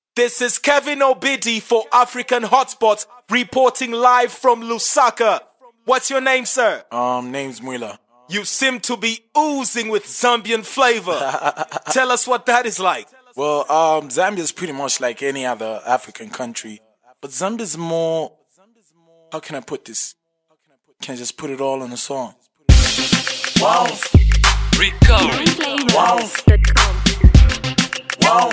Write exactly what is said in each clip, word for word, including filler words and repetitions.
This is Kevin Obidi for African Hotspot, reporting live from Lusaka. What's your name, sir? Um, name's Mwila. You seem to be oozing with Zambian flavor. Tell us what that is like. Well, um, Zambia is pretty much like any other African country, but Zambia is more. How can I put this? Can I just put it all in a song? Wow. Recovery. Wow. Wow.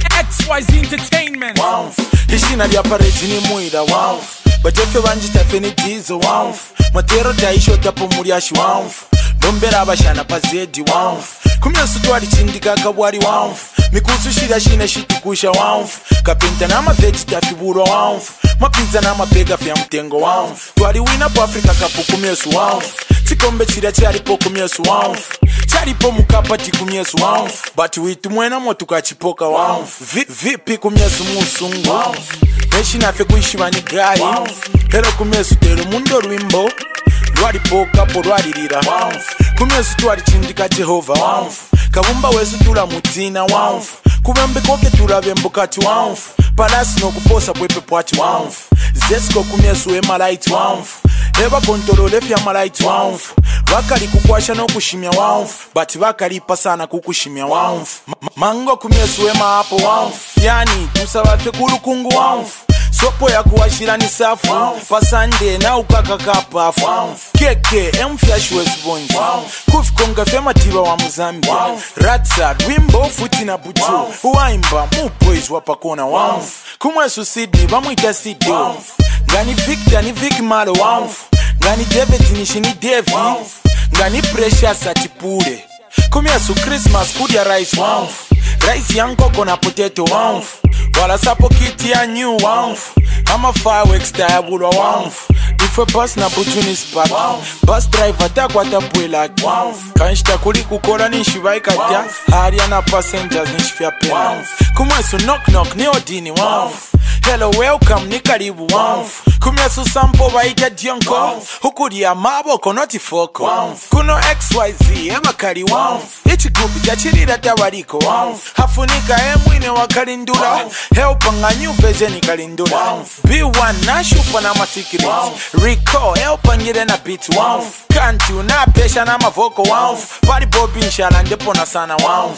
X Y Z Entertainment. Wow. Hishina lya parade ni Mwila. Wow. Bajefe banjita feni dizo. Wow. Matero daisho tapo muriashi. Wow. Dombera abashana pazedi. Wow. Kumya sutwali chindika kabwari. Wow. Mikusu shira shina shitukusha. Wow. Kapinta na maveti tafiburo. Wow. Mapinza na mapega fya mtengo. Wow. Twali wina po Afrika kapu kumyesu. Wow. Chikombe chira chari po kumyesu. Wow. Chari po mukapa chikumyesu. Wow. Bati witu mwena motu kachipoka. Wow. Vipi kumyesu musungu. Wow. Meshi nafe kuishibani gai. Wow. Hero kumyesu tero mundo ruimbo. Lwari poka po lwari lira. Wow. Kumyesu tuwari chindika Jehova. Wow. Kabumba wesu tula mutina. Wow. Kubembe koke tula bembukati. Wow. Palasi no kuposa kwepe pwati. Wow. Zesko kumyesu ema light. Wow. Eba kontrole fya malaiti. Wow. Bakali kukwasha no kushimya. Wow. Bati bakali pasana kukushimya. Wow. Mango kumyesu ema hapo. Wow. Yani tusabate kulukungu. Wow. Sopo ya kuwashira ni safu. Wow. Pasande na ukaka kapafu. Wow. Keke emfyashi wesibonzi. Wow. Kufikonga fema tiba wa Muzambia. Wow. Ratsa wimbo futi na buju. Wow. Uwaimba mu boys wapakona. Wow. Kumwesu Sydney bamuita Sido. Wow. Ngani Victor ni Vic Malo. Wow. Ngani David ni Shini Devi. Wow. Ngani Precious atipure. Kumyesu Christmas kudia rice. Wow. Rice yankoko na potato. Wow. Wala sapo kiti ya new. Wow. Ama fireworks tayabulwa. Wow. Ife bus na butuni spark. Wow. Bus driver takwa tapwela. Wow. Kanshita kuli kukola nishibai katia. Haria na passengers nishifia pena. Wow. Kumwesu knock knock ni odini. Wow. Hello welcome ni karibu. Wow. Kumyesu sampo baita dionko. Wow. Hukuri ya maboko noti foko. Wow. Kuno X Y Z ema kari. Wow. Ichi gubi jachirira tawariko. Wow. Hafunika emwine wakalindula. Wow. Helpa nga new version ikalindula. Wow. B one na shupa na masikiri. Wow. Rico helpa ngire na beat. Wow. Kanti unapesha na mavoko. Wow. Pari bobi nshala ndepo na sana. Wow.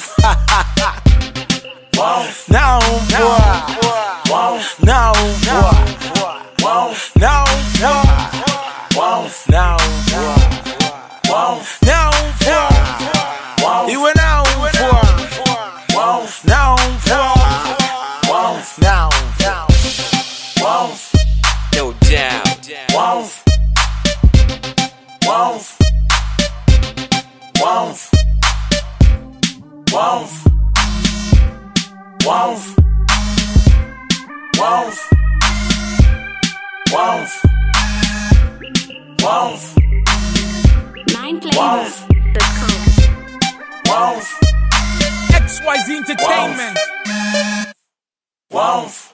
Wow. Now mvua. Wow. Now mvua. Wow. Now mvua. Wow. Now mvua. Wow. Now mvua. Wow. Iwe now mvua. Wow. Now mvua. Wow. Now mvua. Wow. No doubt. Wow. Wow. Wow. Wow. Wow. Wow. Wow. Wow. nine flavors dot com. Wow. X Y Z Entertainment. Wow.